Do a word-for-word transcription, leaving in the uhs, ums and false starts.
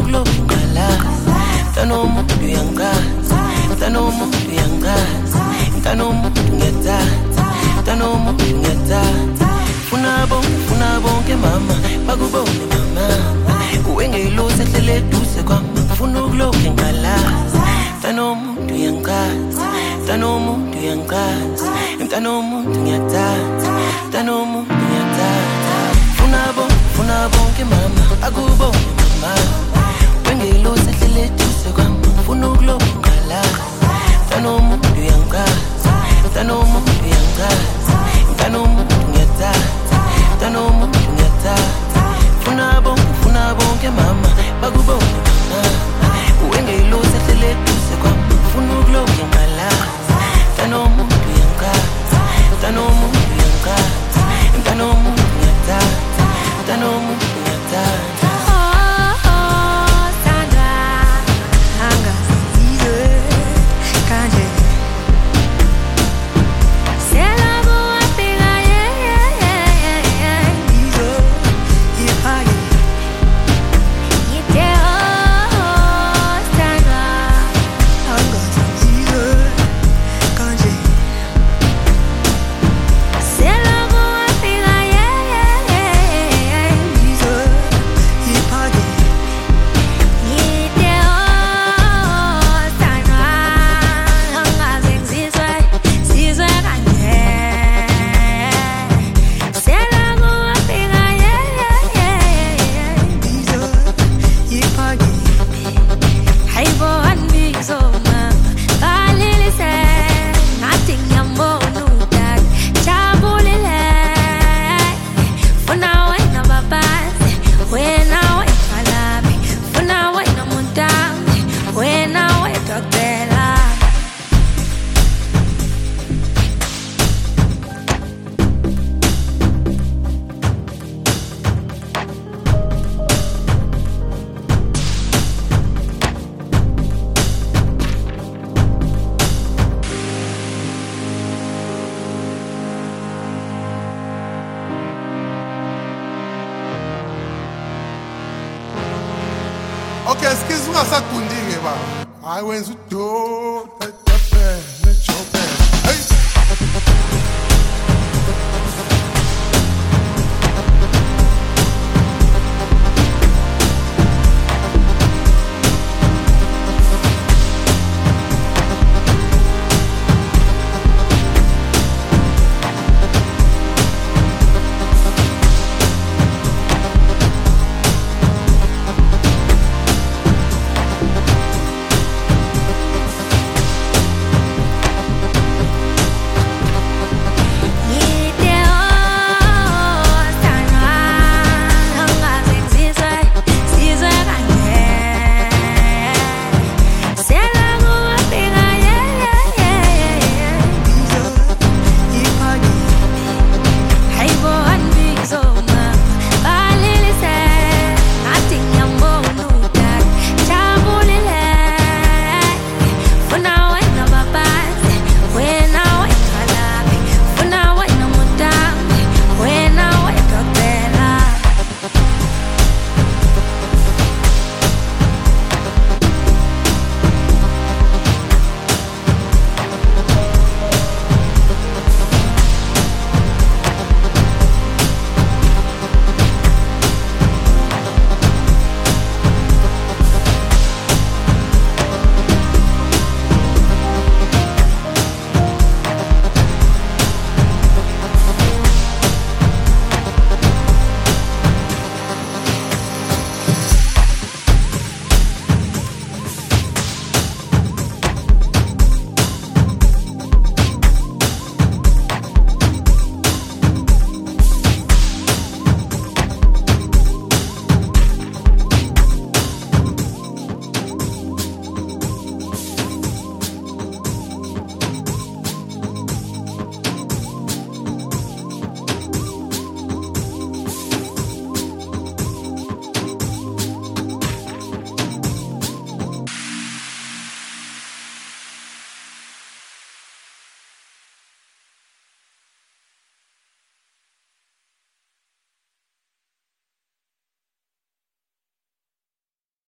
ukulokala Tanomuntu yangazi Tanomuntu yangazi Tanomuntu ngiyathatha Tanomuntu ngiyathatha Funa bonke funa bonke mama bakubone mama Uwengelose hlele eduze kwami Funa ukulokhe ngalazi Tanomuntu yangazi Tanomuntu yangazi Tanomuntu ngiyathatha Tanomuntu ngiyathatha Funa bonke funa bonke mama bakubone mama Uwengelose hlele eduze kwami Funa ukulokhe ngalazi Tanomuntu yangazi Tanomuntu yangazi Tanomuntu ngiyathatha Tanomuntu ngiyathatha Funa bonke funa bonke mama bakubone mama Uwengelose hlele eduze kwami Funa ukulokhe ngalazi Tanomuntu yangazi Tanomuntu yangazi Tanomuntu ngiyathatha Tanomuntu ngiyathatha Okay, excuse me, I said, I went to do.